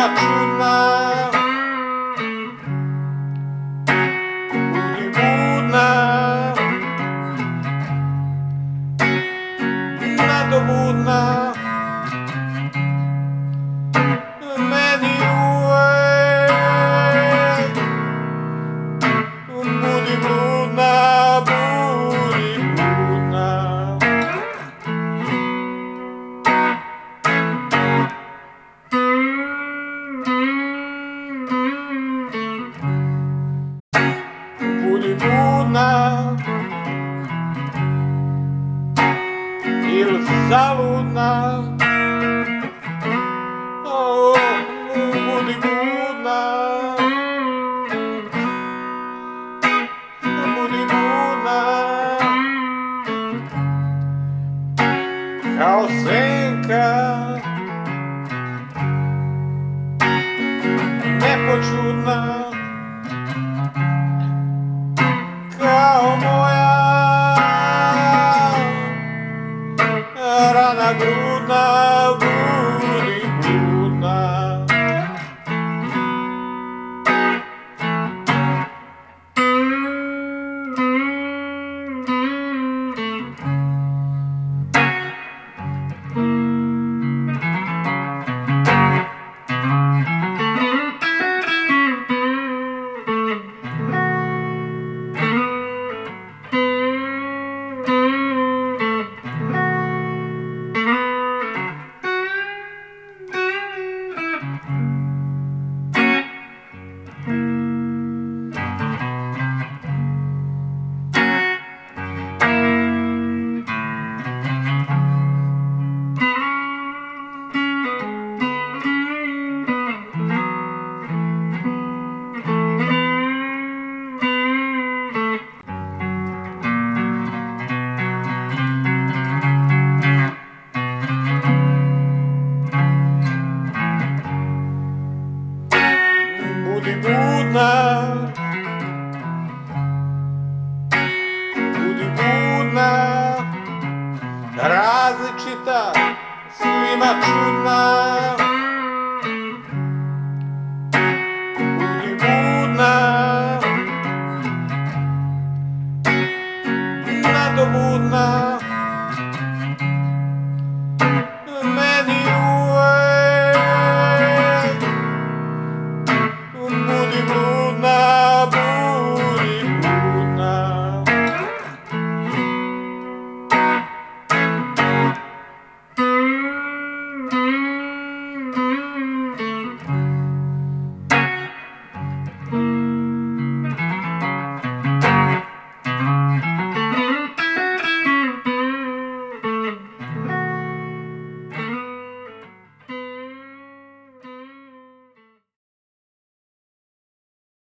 čudna, budi budna, nadobudna, meni uvek. Budi budna, budi budna. Budi budna ili zaludna. Oh, budi budna, budi budna, kao senka nepočudna, kao moja rana grudna, budi budna. Budi budna, budi budna, različita, svima čudna. Budi budna, nadobudna.